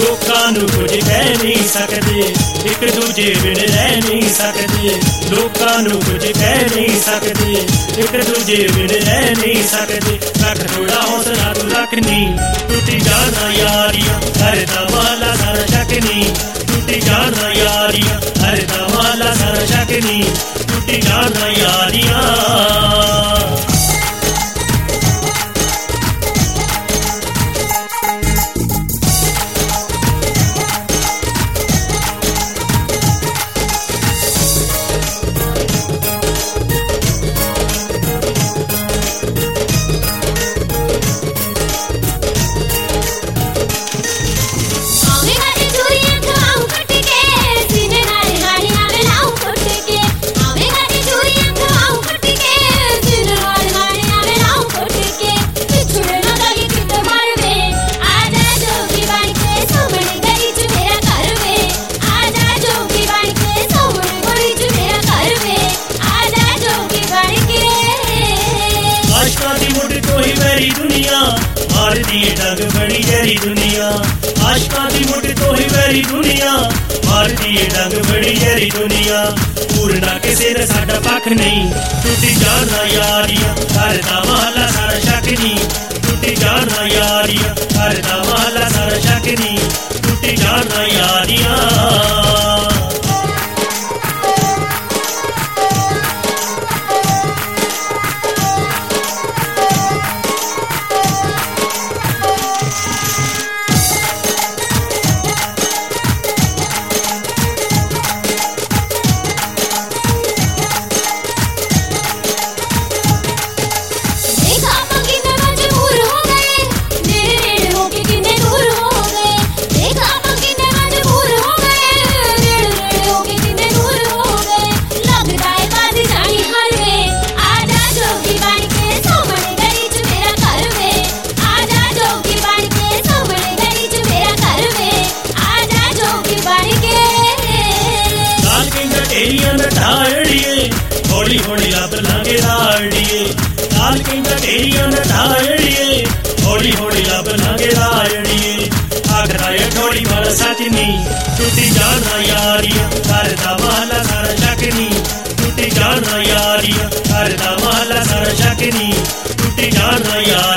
लोकां नूं कुछ कह नहीं सकदे, एक दूजे बिन रह नहीं सकदे। लोकां नूं कुछ कह नहीं सकदे, एक दूजे बिन रह नहीं सकदे। रख थोड़ा हौसला तू रखनी, टूटी जाना यारियां हर दवाला सारा शकनी। टूटी जाना यारियां हर दवाला सारा शकनी। टूटी जाना यारियां। दुनिया मार दिए डंग बड़ी गहरी दुनिया। आशका दी मुठ तो ही वैरी दुनिया मार दिए डंग बड़ी गहरी दुनिया। पूरना किसे ने साडा पख नहीं, टूटी जाना यारियां हर दा महला सारा शकनी। टूटी जाना यारियां हर दा महला सारा शकनी। टूटी जाना यारियां। हौली हौली लब लांगे राड़िए। लाल कहंदा तेरियां नठाड़िए, हौली हौली लब लांगे राड़िए। आखराया ठोड़ी वाला सजनी, टूटी जाना यारियां हर दा महला सारा शकनी। टूटी जाना यारियां हर दा महला सारा शकनी। टूटी जाना यार।